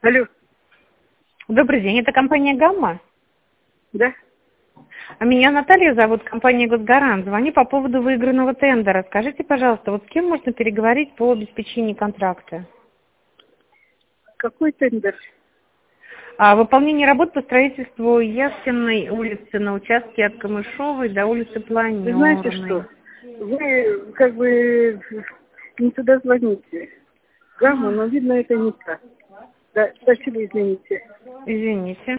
Алло, Добрый день, это компания «Гамма». да? А меня Наталья зовут, компания «Госгарант». Звоню по поводу выигранного тендера. Скажите, пожалуйста, вот с кем можно переговорить по обеспечению контракта? Какой тендер? Выполнение работ по строительству Яхтенной улицы на участке от Камышовой до улицы Вы знаете Планерной. что? Вы как бы не туда звоните. Гамма, но видно это не так. Да, спасибо, извините. Извините.